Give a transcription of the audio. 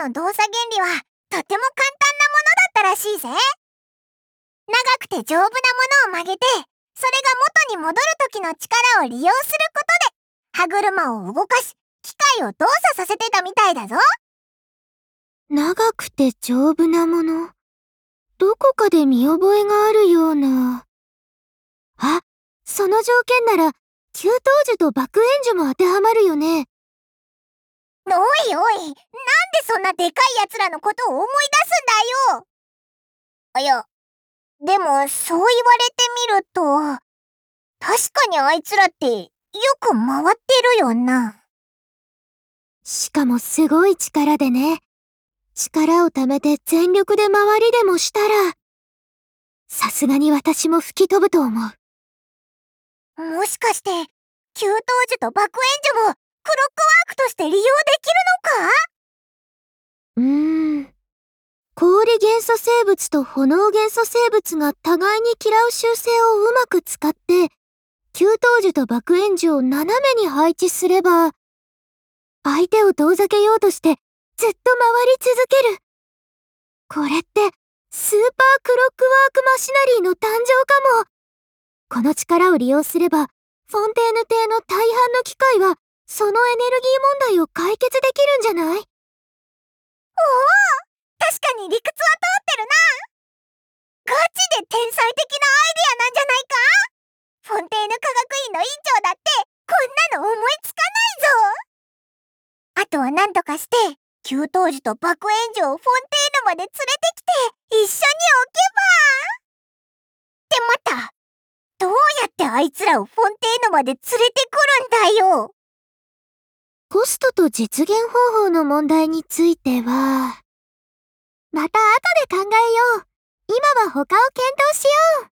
の動作原理はとても簡単なものだったらしいぜ。長くて丈夫なものを曲げて、それが元に戻る時の力を利用することで歯車を動かし、機械を動作させてたみたいだぞ。 長くて丈夫なもの。どこかで見覚えがあるような。あ、その条件なら、給湯樹と爆炎樹も当てはまるよね。 おいおい、なんでそんなでかい奴らのことを思い出すんだよ。いや、でもそう言われてみると、確かにあいつらってよく回ってるよな。 しかもすごい力でね。力を貯めて全力で回りでもしたら、さすがに私も吹き飛ぶと思う。 もしかして、給湯樹と爆炎樹もクロックワークとして利用できるのか？ 氷元素生物と炎元素生物が互いに嫌う習性をうまく使って、給湯樹と爆炎樹を斜めに配置すれば、相手を遠ざけようとしてずっと回り続ける。これってスーパークロックワークマシナリーの誕生かも。この力を利用すれば、フォンテーヌ邸の大半の機械はそのエネルギー問題を解決できるんじゃない？ 確かに理屈は通ってるな。ガチで天才的なアイデアなんじゃないか？フォンテーヌ科学院の院長だってこんなの思いつかないぞ。あとは何とかして給湯樹と爆炎樹をフォンテーヌまで連れてきて一緒に置けば。ってまた、どうやってあいつらをフォンテーヌまで連れてくるんだよ。 コストと実現方法の問題については、また後で考えよう。今は他を検討しよう。